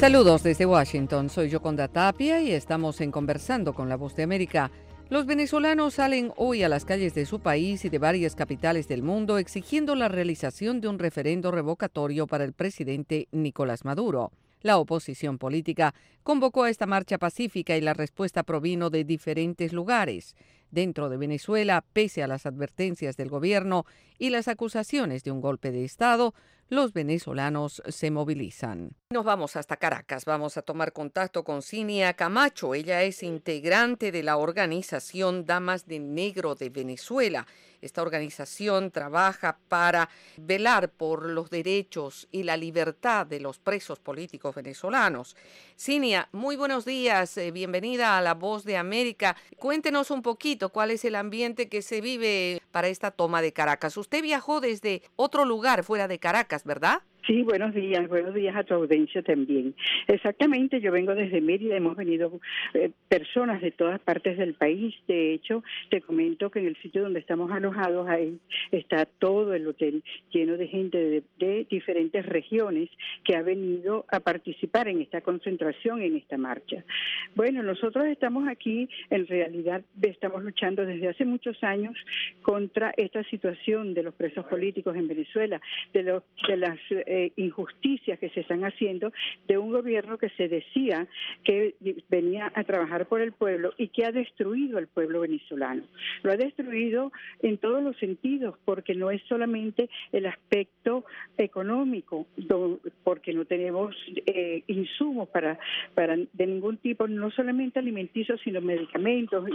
Saludos desde Washington, soy Yoconda Tapia y estamos en Conversando con la Voz de América. Los venezolanos salen hoy a las calles de su país y de varias capitales del mundo exigiendo la realización de un referendo revocatorio para el presidente Nicolás Maduro. La oposición política convocó a esta marcha pacífica y la respuesta provino de diferentes lugares. Dentro de Venezuela, pese a las advertencias del gobierno y las acusaciones de un golpe de Estado, los venezolanos se movilizan. Nos vamos hasta Caracas. Vamos a tomar contacto con Cinia Camacho. Ella es integrante de la organización Damas de Negro de Venezuela. Esta organización trabaja para velar por los derechos y la libertad de los presos políticos venezolanos. Cinia, muy buenos días. Bienvenida a La Voz de América. Cuéntenos un poquito cuál es el ambiente que se vive para esta toma de Caracas. Usted viajó desde otro lugar fuera de Caracas, ¿verdad? Sí, buenos días a tu audiencia también. Exactamente, yo vengo desde Mérida, hemos venido personas de todas partes del país. De hecho, te comento que en el sitio donde estamos alojados, ahí está todo el hotel lleno de gente de diferentes regiones que ha venido a participar en esta concentración, en esta marcha. Bueno, nosotros estamos aquí, en realidad estamos luchando desde hace muchos años contra esta situación de los presos políticos en Venezuela, de las injusticias que se están haciendo de un gobierno que se decía que venía a trabajar por el pueblo y que ha destruido al pueblo venezolano. Lo ha destruido en todos los sentidos, porque no es solamente el aspecto económico, porque no tenemos insumos para de ningún tipo, no solamente alimenticios, sino medicamentos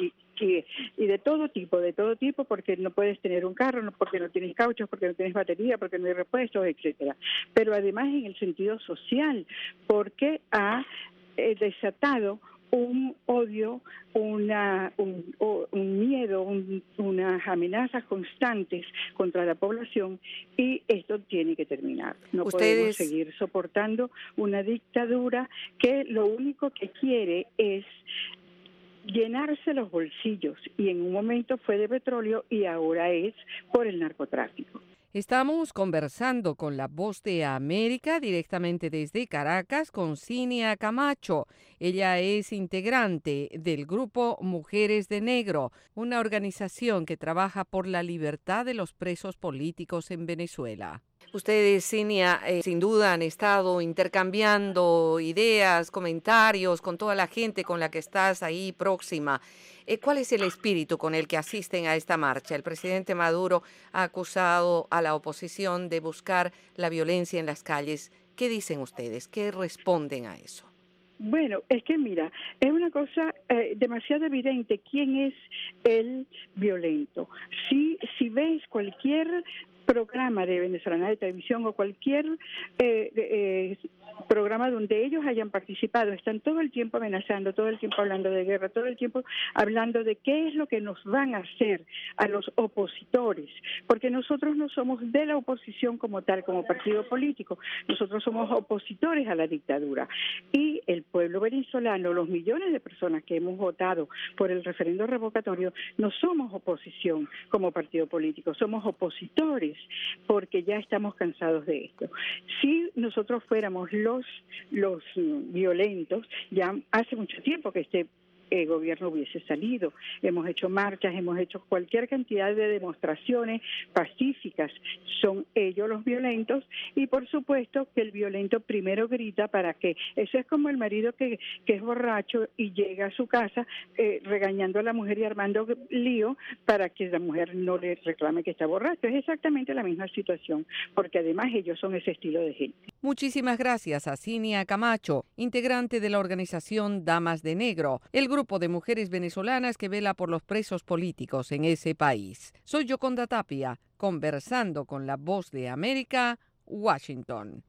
y de todo tipo, porque no puedes tener un carro, porque no tienes cauchos, porque no tienes batería, porque no hay repuestos, etcétera. Pero además en el sentido social, porque ha desatado un odio, un miedo, unas amenazas constantes contra la población, y esto tiene que terminar. No podemos seguir soportando una dictadura que lo único que quiere es llenarse los bolsillos, y en un momento fue de petróleo y ahora es por el narcotráfico. Estamos conversando con La Voz de América directamente desde Caracas con Cinia Camacho. Ella es integrante del grupo Mujeres de Negro, una organización que trabaja por la libertad de los presos políticos en Venezuela. Ustedes, Cinia, sin duda han estado intercambiando ideas, comentarios con toda la gente con la que estás ahí próxima. ¿Cuál es el espíritu con el que asisten a esta marcha? El presidente Maduro ha acusado a la oposición de buscar la violencia en las calles. ¿Qué dicen ustedes? ¿Qué responden a eso? Bueno, es que mira, es una cosa demasiado evidente quién es el violento. Si ves cualquier programa de venezolana de televisión o cualquier programa donde ellos hayan participado, están todo el tiempo amenazando, todo el tiempo hablando de guerra, todo el tiempo hablando de qué es lo que nos van a hacer a los opositores, porque nosotros no somos de la oposición como tal, como partido político, nosotros somos opositores a la dictadura, y el pueblo venezolano, los millones de personas que hemos votado por el referendo revocatorio, no somos oposición como partido político, somos opositores, porque ya estamos cansados de esto. Si nosotros fuéramos los violentos, ya hace mucho tiempo que este gobierno hubiese salido. Hemos hecho marchas, hemos hecho cualquier cantidad de demostraciones pacíficas. Son ellos los violentos, y por supuesto que el violento primero grita para que, eso es como el marido que es borracho y llega a su casa regañando a la mujer y armando lío para que la mujer no le reclame que está borracho. Es exactamente la misma situación, porque además ellos son ese estilo de gente. Muchísimas gracias a Cinia Camacho, integrante de la organización Damas de Negro, el grupo de mujeres venezolanas que vela por los presos políticos en ese país. Soy Yoconda Tapia, conversando con La Voz de América, Washington.